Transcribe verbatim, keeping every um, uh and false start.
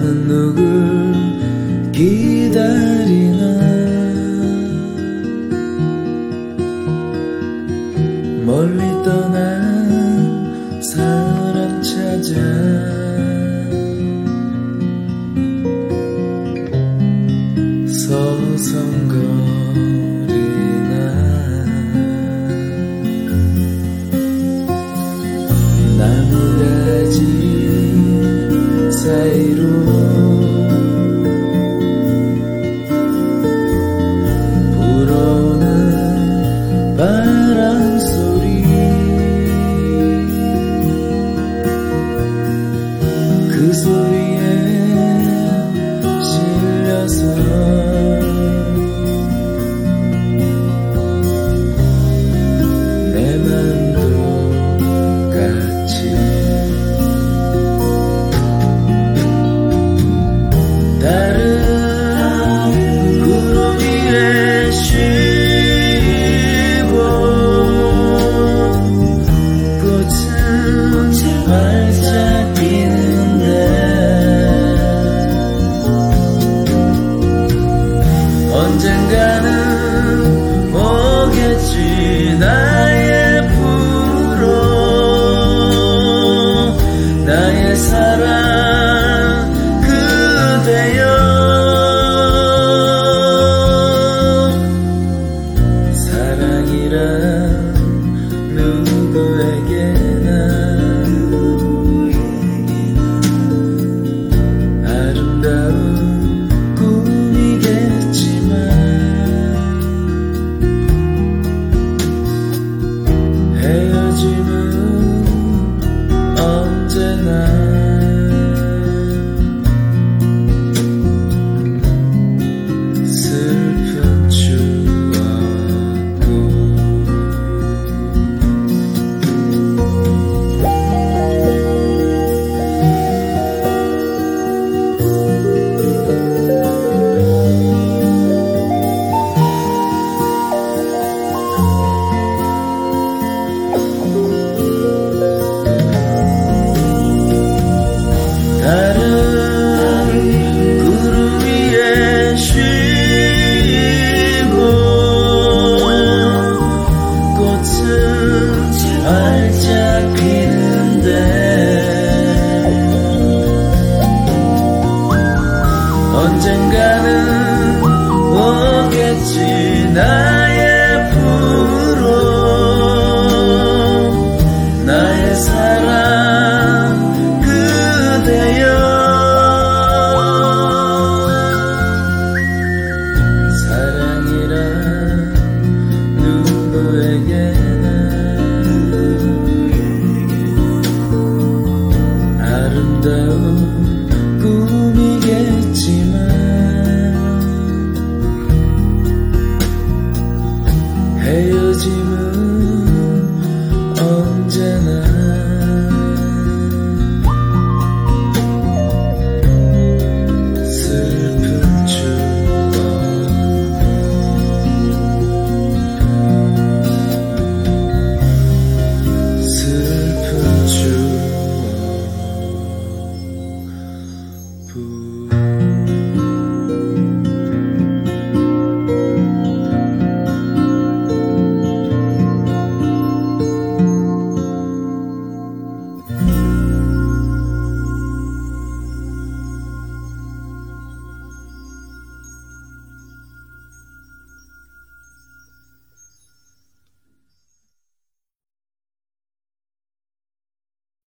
나는 누굴 기다리나. 멀리 떠난 사람 찾아 서성거리나. 나무가지 사이로 불어오는 바람 소리. 그 소리에 실려서 내 맘도 같이 다른 구름 위에 쉬고 꽃은 활짝 피는데 언젠가는 오겠지 나의 부로. 나의 사랑 그대여. 사랑이란 누구에게나 아름다운 꿈이겠지만 헤어짐은 언제나 슬픈 추억고. 다른 구름 위에 쉬고 꽃은 활짝 피는데 언젠가는 오겠지 나